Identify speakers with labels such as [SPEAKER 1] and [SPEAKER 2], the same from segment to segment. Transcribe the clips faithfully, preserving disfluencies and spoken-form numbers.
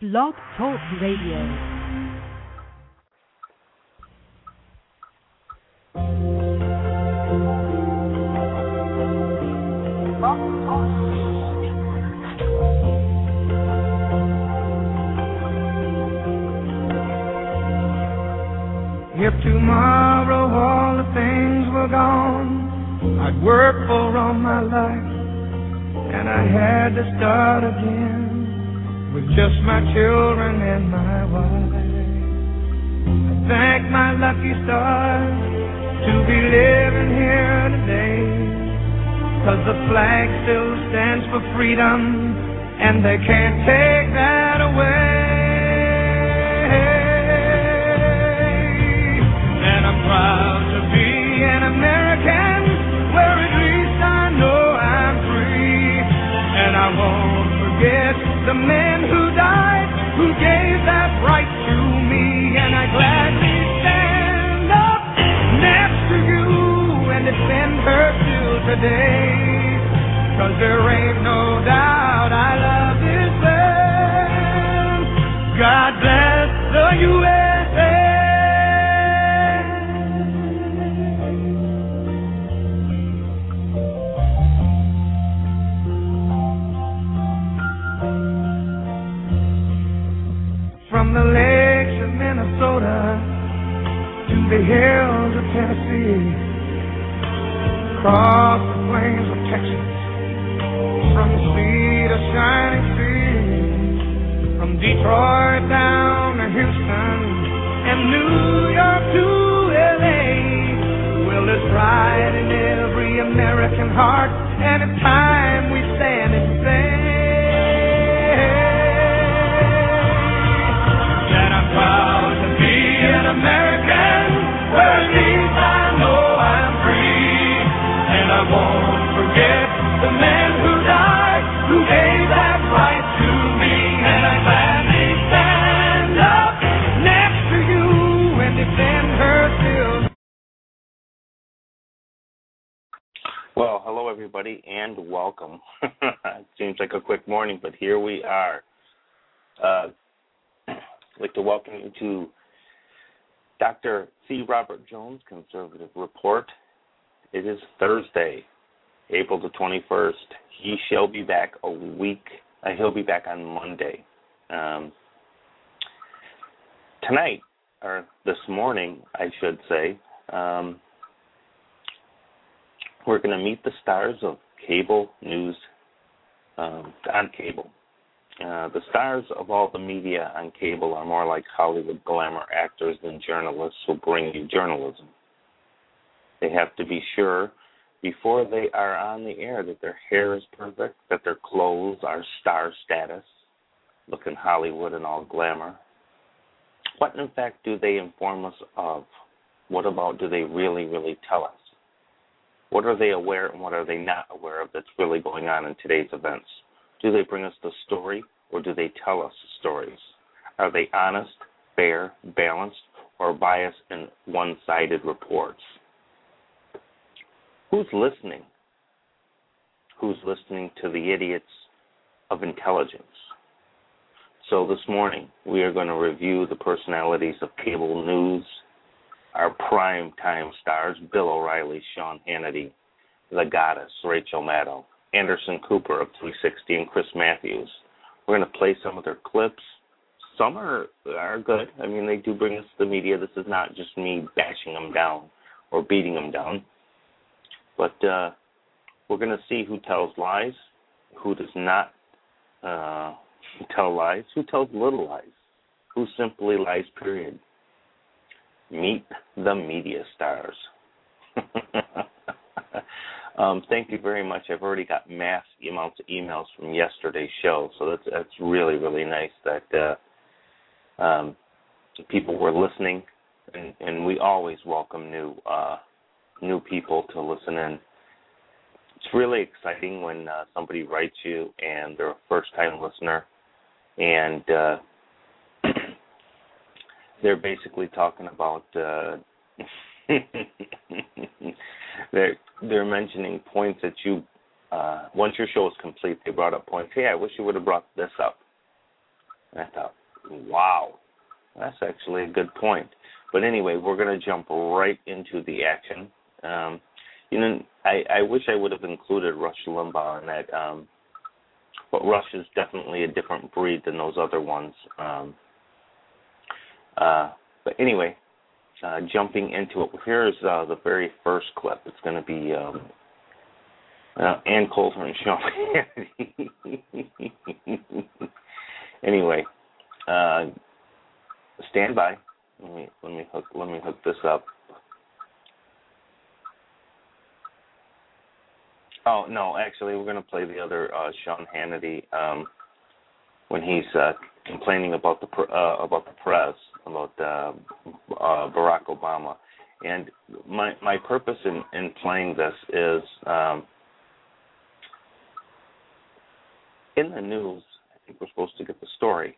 [SPEAKER 1] Blog Talk Radio.
[SPEAKER 2] If tomorrow all the things were gone, I'd work for all my life, and I had to start again with just my children and my wife. I thank my lucky stars to be living here today, 'cause the flag still stands for freedom, and they can't take that away. Proud to be an American, where at least I know I'm free. And I won't forget the men who died, who gave that right to me. And I gladly stand up next to you and defend her till today. 'Cause there ain't no doubt I love this land. God bless the U S A. From the lakes of Minnesota to the hills of Tennessee, across the plains of Texas, from sea to shining sea, from Detroit down to Houston and New York to L A. Well, there's pride in every American heart, and it's time we stand and say proud to be an American, where at least I know I'm free. And I won't forget the men who died, who gave that right to me. And I gladly stand up next to you and defend her still.
[SPEAKER 3] Well, hello everybody and welcome. It seems like a quick morning, but here we are. Uh, I'd like to welcome you to Doctor C. Robert Jones Conservative Report. It is Thursday, April the twenty-first. He shall be back a week. Uh, he'll be back on Monday. Um, tonight, or this morning, I should say, um, we're going to meet the stars of cable news um, on cable. Uh, the stars of all the media on cable are more like Hollywood glamour actors than journalists who bring you journalism. They have to be sure before they are on the air that their hair is perfect, that their clothes are star status, looking Hollywood and all glamour. What, in fact, do they inform us of? What about do they really, really tell us? What are they aware and what are they not aware of that's really going on in today's events? Do they bring us the story, or do they tell us stories? Are they honest, fair, balanced, or biased in one-sided reports? Who's listening? Who's listening to the idiots of intelligence? So this morning, we are going to review the personalities of cable news, our prime time stars, Bill O'Reilly, Sean Hannity, the goddess, Rachel Maddow, Anderson Cooper of three sixty, and Chris Matthews. We're going to play some of their clips. Some are are good. I mean, they do bring us the media. This is not just me bashing them down or beating them down. But uh, we're going to see who tells lies, who does not uh, tell lies, who tells little lies, who simply lies, period. Meet the media stars. Um, thank you very much. I've already got mass amounts of emails from yesterday's show, so that's that's really, really nice that uh, um, people were listening, and, and we always welcome new uh, new people to listen in. It's really exciting when uh, somebody writes you and they're a first-time listener, and uh, they're basically talking about uh, they're they're mentioning points that you uh, once your show is complete, they brought up points. Hey, I wish you would have brought this up. And I thought, wow, that's actually a good point. But anyway, we're going to jump right into the action. Um, you know, I, I wish I would have included Rush Limbaugh in that, um, but Rush is definitely a different breed than those other ones. Um, uh, but anyway, uh, jumping into it, here's uh, the very first clip. It's going to be um, uh, Ann Coulter and Sean Hannity. Anyway, uh, stand by. Let me let me hook let me hook this up. Oh no, actually, we're going to play the other uh, Sean Hannity um, when he's uh, complaining about the uh, about the press, about uh, uh, Barack Obama. And my my purpose in, in playing this is um, in the news. I think we're supposed to get the story,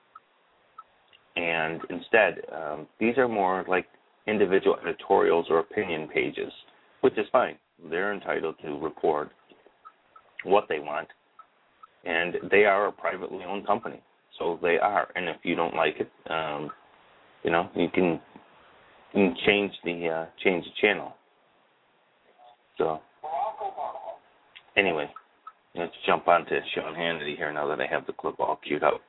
[SPEAKER 3] and instead, um, these are more like individual editorials or opinion pages, which is fine. They're entitled to report what they want, and they are a privately owned company, so they are. And if you don't like it, um, you know, you can, you can change the uh, change the channel. So anyway, let's jump on to Sean Hannity here now that I have the clip all queued up.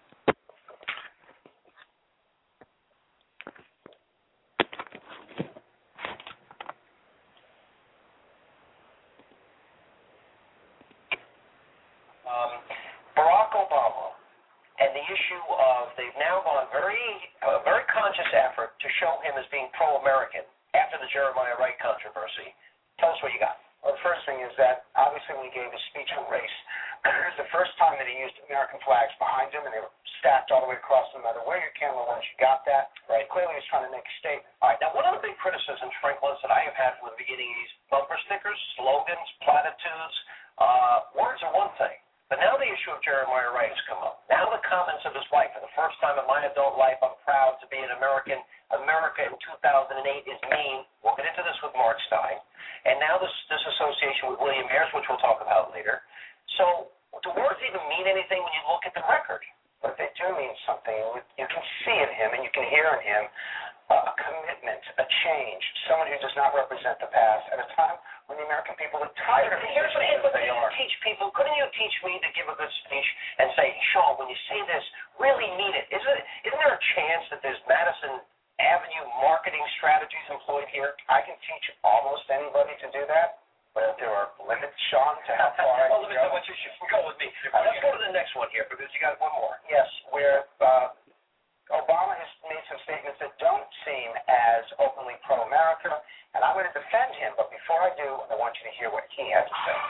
[SPEAKER 1] Issue of they've now gone very, a very conscious effort to show him as being pro-American after the Jeremiah Wright controversy. Tell us what you got.
[SPEAKER 4] Well, the first thing is that obviously when he gave his speech on race, it was the first time that he used American flags behind him, and they were stacked all the way across. No matter where your camera was, you got that. Right. Clearly, he was trying to make a statement.
[SPEAKER 1] All right. Now, one of the big criticisms, Franklin, that I have had from the beginning of these bumper stickers, slogans, platitudes, uh, words are one thing. But now the issue of Jeremiah Wright has come up. Now the comments of his wife. For the first time in my adult life, I'm proud to be an American. America in two thousand eight is mean. We'll get into this with Mark Stein. And now this, this association with William Ayers, which we'll talk about later. So do words even mean anything when you look at the record?
[SPEAKER 4] But they do mean something. You can see in him and you can hear in him a commitment, a change, someone who does not represent the past at a time when the American people are tired of
[SPEAKER 1] Here's what it is, but couldn't you teach people, couldn't you teach me to give a good speech and say, Sean, when you say this, really mean it? Isn't, isn't there a chance that there's Madison Avenue marketing strategies employed here?
[SPEAKER 4] I can teach almost anybody to do that, but there are limits, Sean, to how far I
[SPEAKER 1] can
[SPEAKER 4] go.
[SPEAKER 1] Well, you should go with me. Uh, let's go to the next one here, because you got one more.
[SPEAKER 4] Yes, where uh, Obama has made some statements that don't seem as openly pro-America, and I'm going to defend him, but before I do, I want you to hear what he has to say.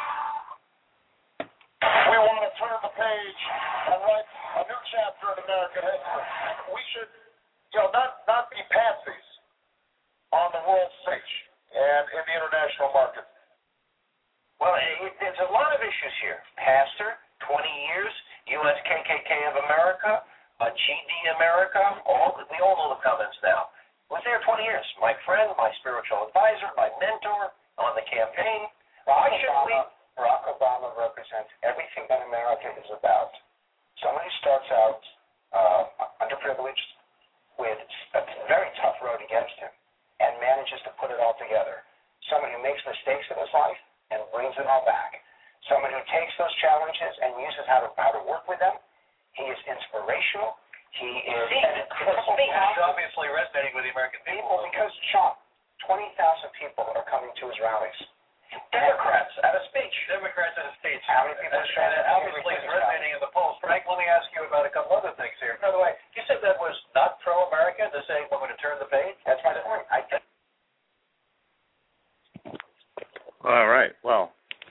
[SPEAKER 5] We want to turn the page and write a new chapter in American history. We should, you know, not, not be patsies on the world stage and in the international market.
[SPEAKER 1] Well, it, there's a lot of issues here. Pastor, twenty years, U S K K K of America, uh, G D America, all we all know the comments now. Was there twenty years. My friend, my spiritual advisor, my mentor on the campaign.
[SPEAKER 4] Why shouldn't we? Barack Obama represents everything that America is about. Someone who starts out uh, underprivileged with a very tough road against him and manages to put it all together. Someone who makes mistakes in his life and brings it all back. Someone who takes those challenges and uses how to how to work with them. He is inspirational. He is.
[SPEAKER 1] See, it's obviously resonating with the American people.
[SPEAKER 4] Well, because, Sean, twenty thousand people are coming to his rallies.
[SPEAKER 1] Democrats at a speech. Democrats at a speech.
[SPEAKER 4] How many people are showing
[SPEAKER 1] up? Obviously, it's resonating in the polls. Frank, let me ask you about a couple other things here. By the way, you said that was not pro-America to say we're going to turn the page?
[SPEAKER 4] That's my point. I think.
[SPEAKER 3] All right. Well,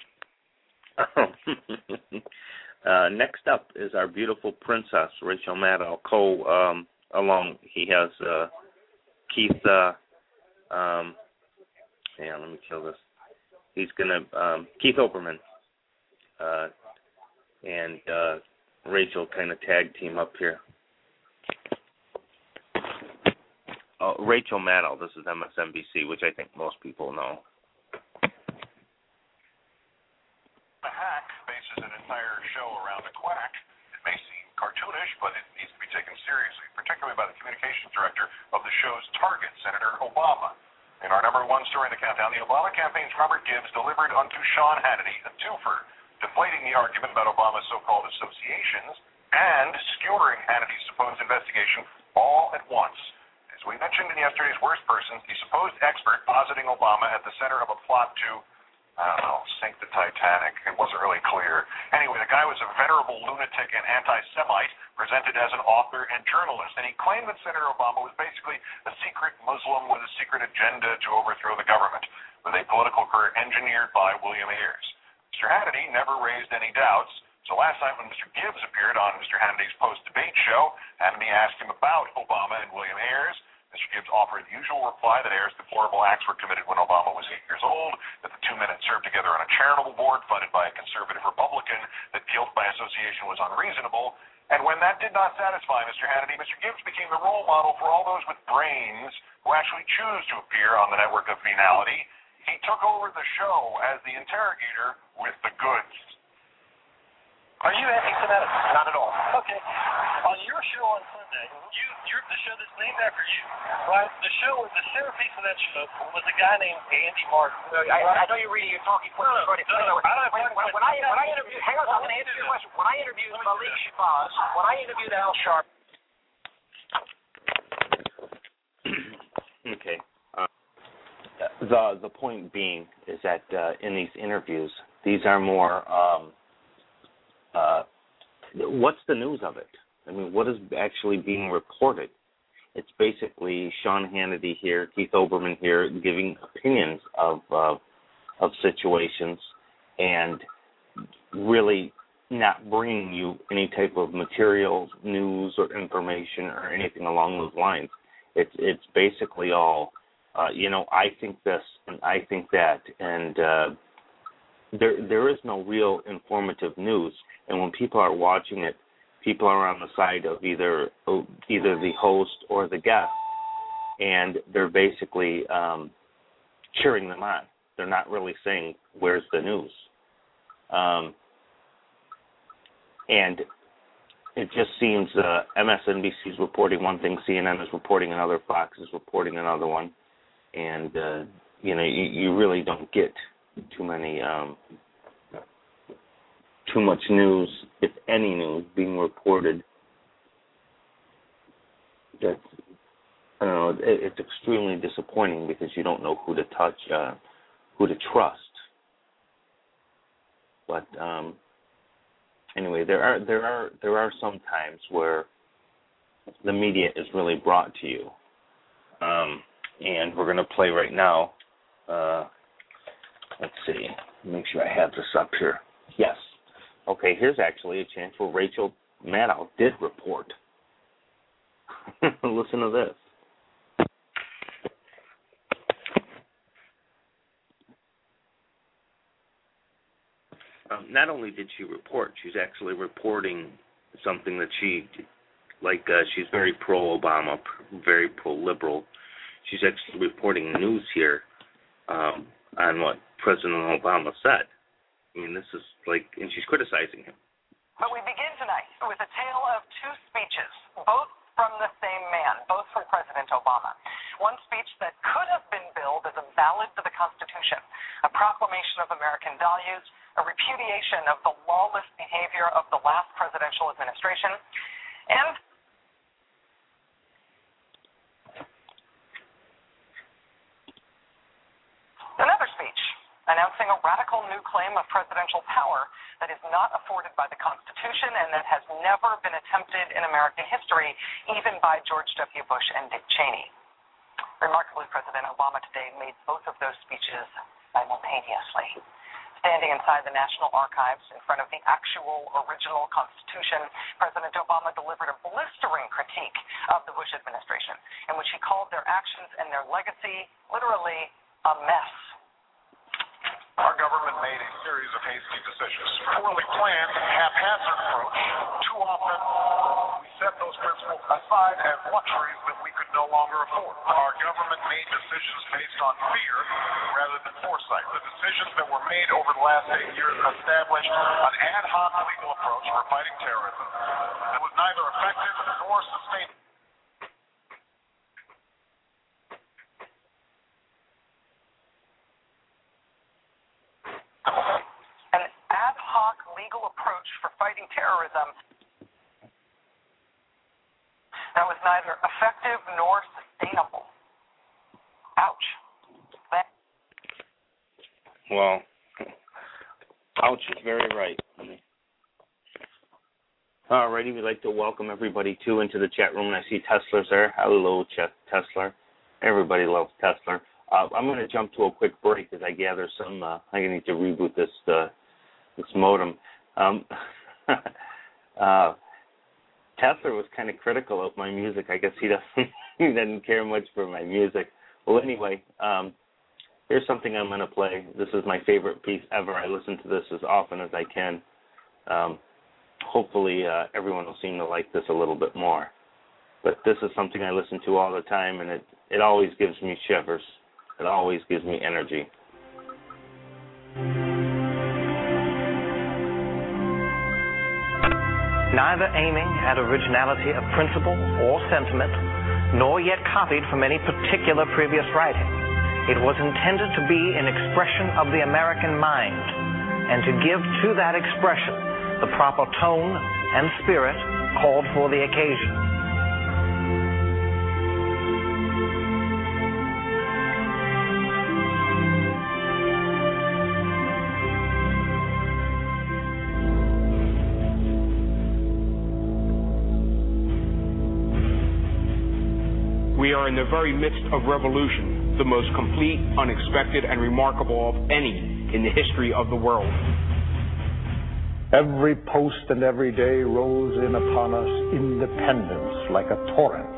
[SPEAKER 3] uh, next up is our beautiful princess, Rachel Maddow. Co um, along, he has uh, Keith. Uh, um, yeah, let me kill this. He's gonna um, Keith Olbermann uh, and uh, Rachel kind of tag team up here. Oh, Rachel Maddow. This is M S N B C, which I think most people know.
[SPEAKER 5] A hack bases an entire show around a quack. It may seem cartoonish, but it
[SPEAKER 6] chose target Senator Obama. In our number one story in the countdown, the Obama campaign's Robert Gibbs delivered unto Sean Hannity a twofer, deflating the argument about Obama's so-called associations and skewering Hannity's supposed investigation all at once. As we mentioned in yesterday's Worst Persons, the supposed expert positing Obama at the center of a plot to, I don't know, sink the Titanic. It wasn't really clear. Anyway, the guy was a venerable lunatic and anti-Semite, presented as an author and journalist, and he claimed that Senator Obama was basically a secret Muslim with a secret agenda to overthrow the government, with a political career engineered by William Ayers. Mister Hannity never raised any doubts, so last night when Mister Gibbs appeared on Mister Hannity's post-debate show, Hannity asked him about Obama and William Ayers. Mister Gibbs offered the usual reply that Ayers' deplorable acts were committed when Obama was eight years old, that the two men had served together on a charitable board funded by a conservative Republican, that guilt by association was unreasonable. And when that did not satisfy Mister Hannity, Mister Gibbs became the role model for all those with brains who actually choose to appear on the network of venality. He took over the show as the interrogator with the goods.
[SPEAKER 1] Are you anti-Semitic?
[SPEAKER 4] Not at all.
[SPEAKER 1] Okay. On your show on Sunday, you, you're the show that's named after you, right? The show, the centerpiece of that show was a guy named Andy Martin.
[SPEAKER 4] No, I, I know you're reading your talking points.
[SPEAKER 1] No, no, no, no, I don't have
[SPEAKER 4] when, when, when, I, when I interviewed, hang on, I'm going to answer your question. When I interviewed Malik Shabazz, when I interviewed Al Sharp.
[SPEAKER 3] Okay. Uh, the the point being is that uh, in these interviews, these are more. Um, uh, what's the news of it? I mean, what is actually being reported? It's basically Sean Hannity here, Keith Olbermann here, giving opinions of uh, of situations, and really not bringing you any type of material, news, or information, or anything along those lines. It's it's basically all, uh, you know, I think this and I think that, and uh, there there is no real informative news. And when people are watching it, people are on the side of either either the host or the guest, and they're basically um, cheering them on. They're not really saying, "Where's the news?" Um, and it just seems uh, M S N B C is reporting one thing, C N N is reporting another, Fox is reporting another one, and uh, you know you, you really don't get too many, um, too much news, if any news, being reported. That's, I don't know, it, it's extremely disappointing because you don't know who to touch, uh, who to trust. But um, anyway, there are there are there are some times where the media is really brought to you, um, and we're going to play right now. Uh, let's see, make sure I have this up here. Yes. Okay, here's actually a chance where Rachel Maddow did report. Listen to this. Um, not only did she report, she's actually reporting something that she, like, uh, she's very pro-Obama, very pro-liberal. She's actually reporting news here um, on what President Obama said. I mean, this is like, and she's criticizing him.
[SPEAKER 7] But we begin tonight with a tale of two speeches, both from the same man, both from President Obama. One speech that could have been billed as a ballad to the Constitution, a proclamation of American values, a repudiation of the lawless behavior of the last presidential administration, and another speech announcing a radical new claim of presidential power that is not afforded by the Constitution and that has never been attempted in American history, even by George W. Bush and Dick Cheney. Remarkably, President Obama today made both of those speeches simultaneously. Standing inside the National Archives in front of the actual original Constitution, President Obama delivered a blistering critique of the Bush administration, in which he called their actions and their legacy literally a mess.
[SPEAKER 5] Our government made a series of hasty decisions, poorly planned, haphazard approach. Too often, we set those principles aside as luxuries that we could no longer afford. Our government made decisions based on fear rather than foresight. The decisions that were made over the last eight years established an ad hoc legal approach for fighting terrorism that was neither effective nor sustainable.
[SPEAKER 7] terrorism that was neither effective nor sustainable. Ouch. That-
[SPEAKER 3] Well, ouch is very right. Alrighty, we'd like to welcome everybody too into the chat room. And I see Tesla's there. Hello, Ch- Tesla. Everybody loves Tesla. Uh, I'm going to jump to a quick break as I gather some. Uh, I need to reboot this uh, this modem. Um, uh, Tesla was kind of critical of my music. I guess he doesn't he doesn't care much for my music. Well, anyway, um, here's something I'm going to play. This is my favorite piece ever. I listen to this as often as I can. Um, hopefully, uh, everyone will seem to like this a little bit more. But this is something I listen to all the time, and it, it always gives me shivers. It always gives me energy.
[SPEAKER 8] Neither aiming at originality of principle or sentiment, nor yet copied from any particular previous writing. It was intended to be an expression of the American mind, and to give to that expression the proper tone and spirit called for the occasion.
[SPEAKER 9] We are in the very midst of revolution, the most complete, unexpected, and remarkable of any in the history of the world.
[SPEAKER 10] Every post and every day rolls in upon us independence like a torrent.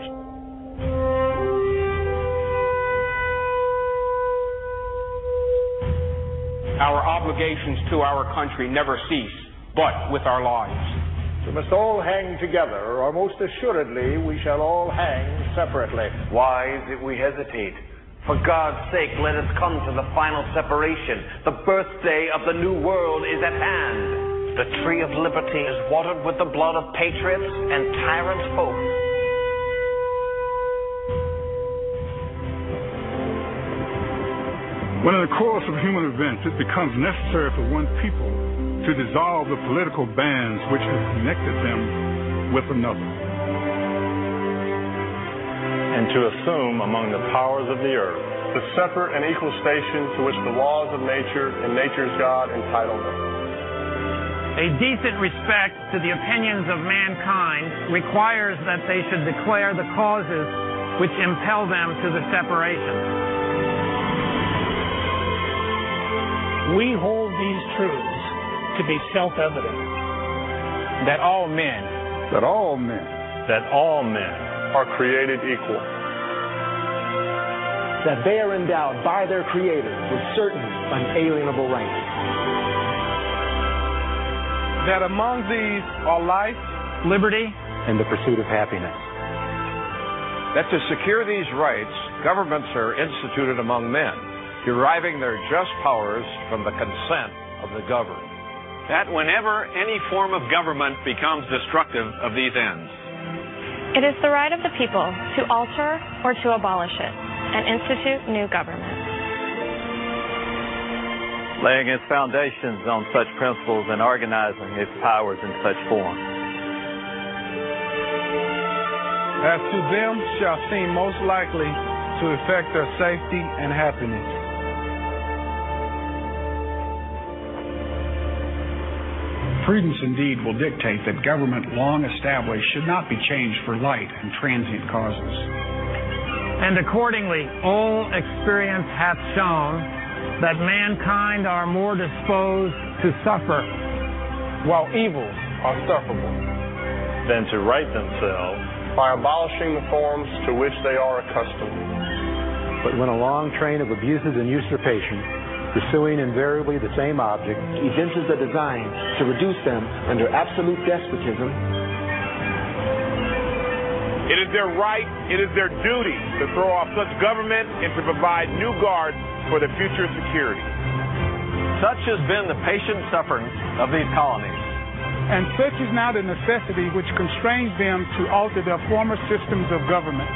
[SPEAKER 9] Our obligations to our country never cease, but with our lives.
[SPEAKER 10] We must all hang together, or most assuredly we shall all hang separately.
[SPEAKER 11] Why is it we hesitate? For God's sake, let us come to the final separation. The birthday of the new world is at hand.
[SPEAKER 8] The tree of liberty is watered with the blood of patriots and tyrants both.
[SPEAKER 12] When in the course of human events it becomes necessary for one people to dissolve the political bands which have connected them with another,
[SPEAKER 10] and to assume among the powers of the earth
[SPEAKER 13] the separate and equal station to which the laws of nature and nature's God entitle them.
[SPEAKER 14] A decent respect to the opinions of mankind requires that they should declare the causes which impel them to the separation.
[SPEAKER 15] We hold these truths to be self-evident,
[SPEAKER 16] that all men,
[SPEAKER 12] that all men,
[SPEAKER 10] that all men
[SPEAKER 13] are created equal,
[SPEAKER 17] that they are endowed by their Creator with certain unalienable rights,
[SPEAKER 16] that among these are life,
[SPEAKER 14] liberty,
[SPEAKER 17] and the pursuit of happiness.
[SPEAKER 18] That to secure these rights, governments are instituted among men, deriving their just powers from the consent of the governed.
[SPEAKER 19] That whenever any form of government becomes destructive of these ends,
[SPEAKER 20] it is the right of the people to alter or to abolish it and institute new government.
[SPEAKER 21] Laying its foundations on such principles and organizing its powers in such form.
[SPEAKER 16] As to them shall seem most likely to effect their safety and happiness.
[SPEAKER 12] Prudence indeed will dictate that government long established should not be changed for light and transient causes.
[SPEAKER 14] And accordingly, all experience hath shown that mankind are more disposed to suffer,
[SPEAKER 13] while evils are sufferable,
[SPEAKER 10] than to right themselves
[SPEAKER 13] by abolishing the forms to which they are accustomed.
[SPEAKER 17] But when a long train of abuses and usurpation, pursuing invariably the same object, evinces a design to reduce them under absolute despotism,
[SPEAKER 22] it is their right, it is their duty to throw off such government and to provide new guards for the future security.
[SPEAKER 19] Such has been the patient suffering of these colonies.
[SPEAKER 15] And such is now the necessity which constrains them to alter their former systems of government.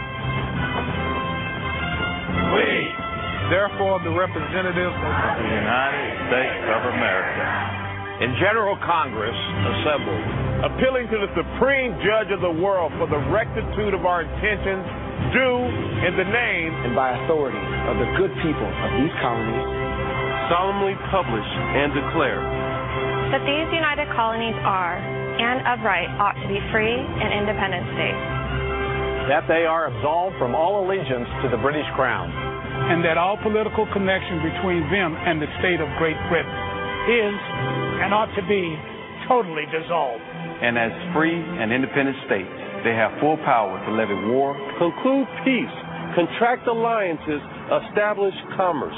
[SPEAKER 22] We,
[SPEAKER 16] therefore, the representatives of
[SPEAKER 21] the United States of America,
[SPEAKER 18] in General Congress assembled
[SPEAKER 22] appealing to the supreme judge of the world for the rectitude of our intentions, do in the name
[SPEAKER 17] and by authority of the good people of these colonies
[SPEAKER 2] solemnly publish and declare
[SPEAKER 20] that these united colonies are, and of right ought to be free and independent states.
[SPEAKER 8] That they are absolved from all allegiance to the British Crown.
[SPEAKER 15] And that all political connection between them and the state of Great Britain is and ought to be totally dissolved.
[SPEAKER 2] And as free and independent states, they have full power to levy war,
[SPEAKER 13] conclude peace, contract alliances, establish commerce,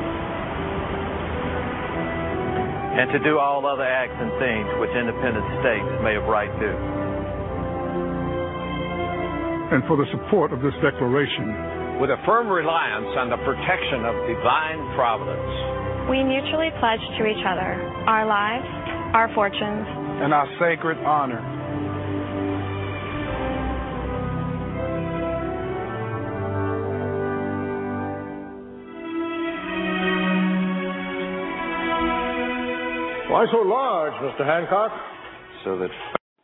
[SPEAKER 21] and to do all other acts and things which independent states may of right do.
[SPEAKER 12] And for the support of this declaration,
[SPEAKER 18] with a firm reliance on the protection of divine providence,
[SPEAKER 20] we mutually pledge to each other our lives, our fortunes,
[SPEAKER 16] and our sacred honor.
[SPEAKER 10] Why so large, Mister Hancock?
[SPEAKER 3] So that.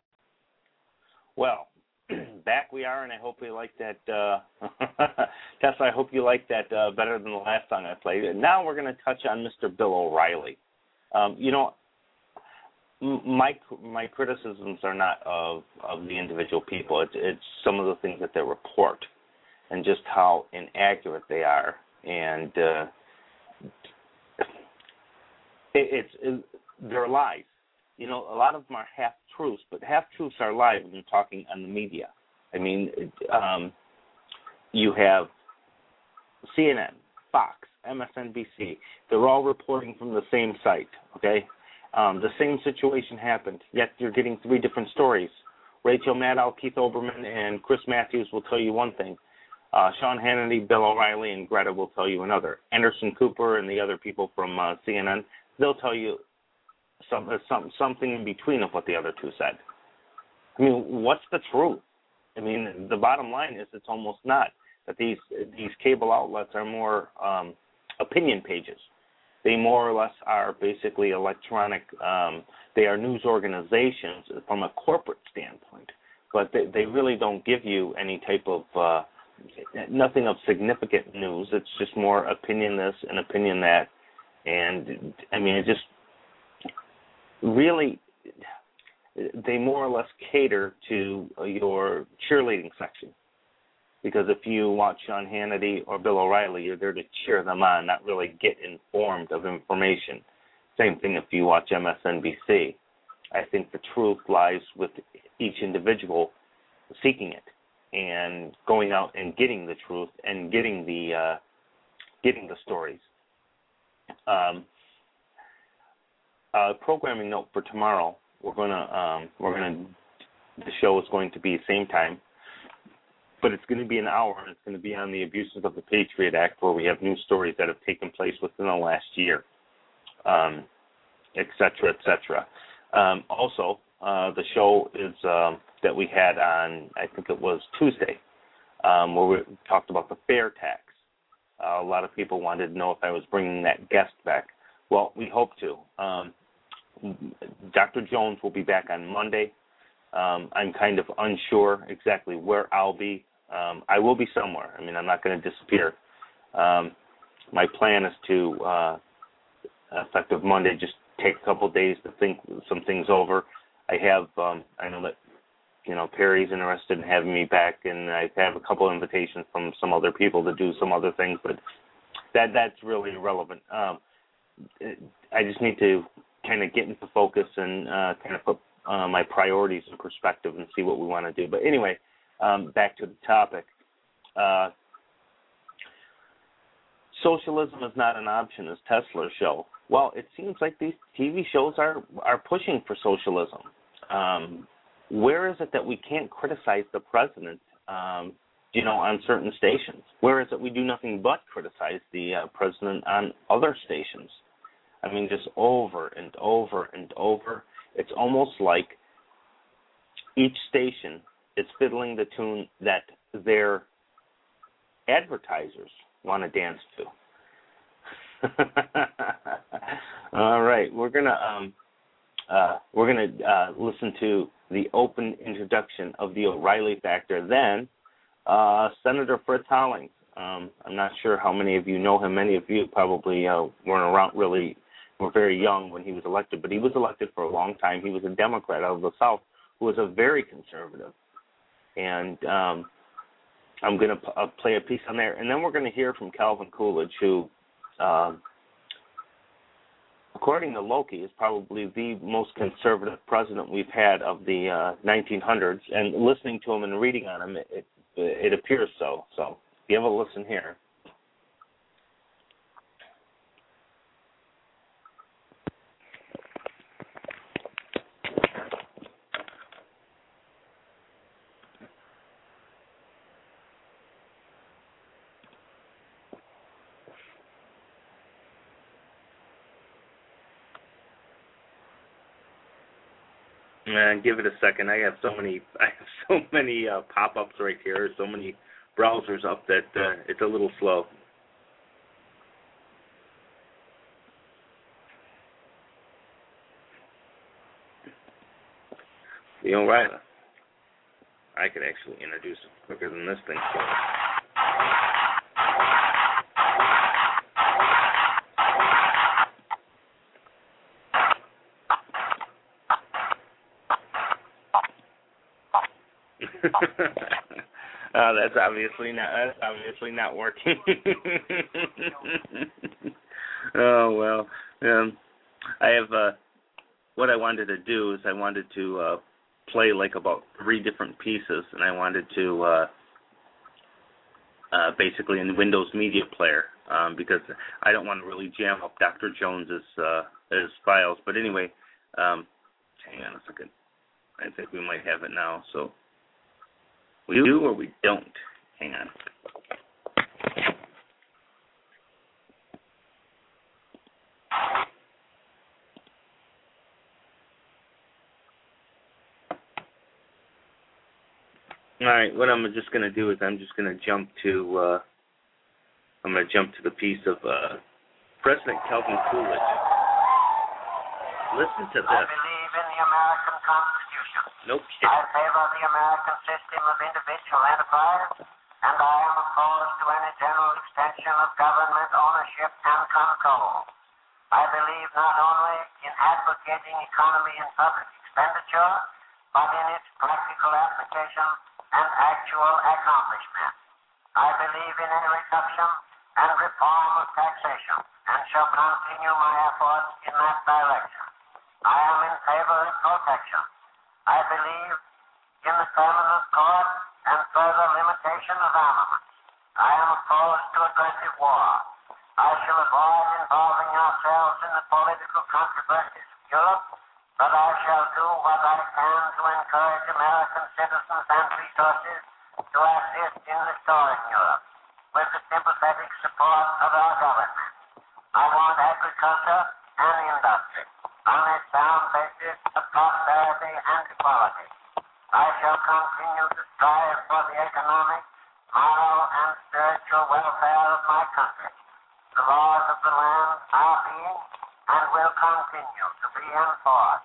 [SPEAKER 3] Well, back we are, and I hope you like that. Uh, Tessa, I hope you like that uh, better than the last song I played. And now we're going to touch on Mister Bill O'Reilly. Um, you know, my my criticisms are not of of the individual people. It's it's some of the things that they report, and just how inaccurate they are, and uh, it, it's it, they're lies. You know, a lot of them are half truths, but half truths are lies when you're talking on the media. I mean, um, you have C N N, Fox, M S N B C. They're all reporting from the same site, okay? Um, the same situation happened, yet you're getting three different stories. Rachel Maddow, Keith Olbermann, and Chris Matthews will tell you one thing. Uh, Sean Hannity, Bill O'Reilly, and Greta will tell you another. Anderson Cooper and the other people from uh, C N N, they'll tell you some, some, something in between of what the other two said. I mean, what's the truth? I mean, the bottom line is it's almost not. That these these cable outlets are more um, opinion pages. They more or less are basically electronic. Um, they are news organizations from a corporate standpoint, but they, they really don't give you any type of uh, nothing of significant news. It's just more opinion this and opinion that, and I mean, it just really they more or less cater to your cheerleading section. Because if you watch Sean Hannity or Bill O'Reilly, you're there to cheer them on, not really get informed of information. Same thing if you watch M S N B C. I think the truth lies with each individual seeking it and going out and getting the truth and getting the uh, getting the stories. Um, uh, programming note for tomorrow: we're gonna um, we're gonna the show is going to be same time. But it's going to be an hour, and it's going to be on the abuses of the Patriot Act, where we have news stories that have taken place within the last year, um, et cetera, et cetera. Um, also, uh, the show is um, that we had on, I think it was Tuesday, um, where we talked about the fair tax. Uh, a lot of people wanted to know if I was bringing that guest back. Well, we hope to. Um, Doctor Jones will be back on Monday. Um, I'm kind of unsure exactly where I'll be. Um, I will be somewhere. I mean, I'm not going to disappear. Um, my plan is to, uh, effective Monday, just take a couple of days to think some things over. I have, um, I know that, you know, Perry's interested in having me back, and I have a couple of invitations from some other people to do some other things, but that that's really irrelevant. Um, it, I just need to kind of get into focus and uh, kind of put Uh, my priorities in perspective and see what we want to do. But anyway, um, back to the topic. Uh, socialism is not an option, is Tesla's show. Well, it seems like these T V shows are, are pushing for socialism. Um, where is it that we can't criticize the president, um, you know, on certain stations? Where is it we do nothing but criticize the uh, president on other stations? I mean, just over and over and over. It's almost like each station is fiddling the tune that their advertisers want to dance to. All right, we're gonna um, uh, we're gonna uh, listen to the open introduction of the O'Reilly factor than uh, Senator Fritz Hollings. Um, I'm not sure how many of you know him. Many of you probably uh, weren't around really, were very young when he was elected, but he was elected for a long time. He was a Democrat out of the South who was a very conservative. And um, I'm going to p- uh, play a piece on there. And then we're going to hear from Calvin Coolidge, who, uh, according to Loki, is probably the most conservative president we've had of the uh, nineteen hundreds. And listening to him and reading on him, it, it, it appears so. So give a listen here. Man, give it a second. I have so many, I have so many uh, pop-ups right here, so many browsers up that uh, it's a little slow. The O'Reilly. I could actually introduce it quicker than this thing. uh, that's obviously not. That's obviously not working. Oh well. Um, I have. Uh, what I wanted to do is I wanted to uh, play like about three different pieces, and I wanted to uh, uh, basically in Windows Media Player um, because I don't want to really jam up Doctor Jones's uh, his files. But anyway, um, hang on a second. I think we might have it now. So. We do or we don't. Hang on. All right, what I'm just going to do is I'm just going to jump to uh, I'm going to jump to the piece of uh, President Calvin Coolidge. Listen to this.
[SPEAKER 1] I believe in the American Constitution.
[SPEAKER 3] No kidding.
[SPEAKER 1] I favor the American system of individual enterprise, and I am opposed to any general extension of government ownership and control. I believe not only in advocating economy and public expenditure, but in its practical application and actual accomplishment. I believe in a reduction and reform of taxation, and shall continue my efforts in that direction. I am in favor of protection. I believe in the permanent court and further limitation of armaments. I am opposed to aggressive war. I shall avoid involving ourselves in the political controversies of Europe, but I shall do what I can to encourage American citizens and resources to assist in restoring Europe with the sympathetic support of our government. I want agriculture and industry on a sound basis of prosperity and equality. I shall continue to strive for the economic, moral, and spiritual welfare of my country. The laws of the land are being and will continue to be enforced.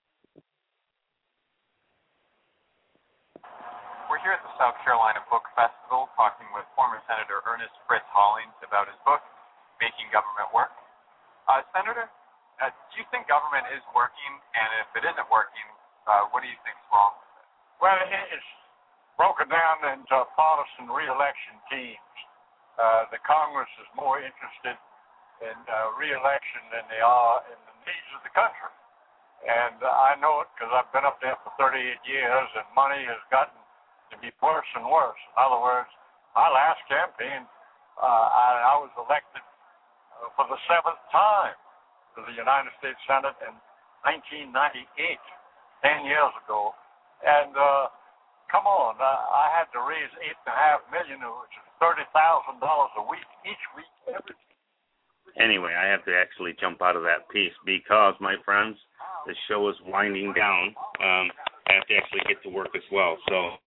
[SPEAKER 6] We're here at the South Carolina Book Festival talking with former Senator Ernest Fritz Hollings about his book, Making Government Work. Uh, Senator, uh, do you think government is working? And if it isn't working, uh, what do you think is wrong with it?
[SPEAKER 10] Well, it's broken down into partisan re-election teams. Uh, the Congress is more interested in uh, re-election than they are in the needs of the country. And uh, I know it because I've been up there for thirty-eight years, and money has gotten to be worse and worse. In other words, my last campaign, uh, I, I was elected uh, for the seventh time to the United States Senate in nineteen ninety-eight, ten years ago. And uh, come on, uh, I had to raise eight and a half million, which is thirty thousand dollars a week, each week, every week.
[SPEAKER 3] Anyway, I have to actually jump out of that piece because, my friends, the show is winding down. Um, I have to actually get to work as well. So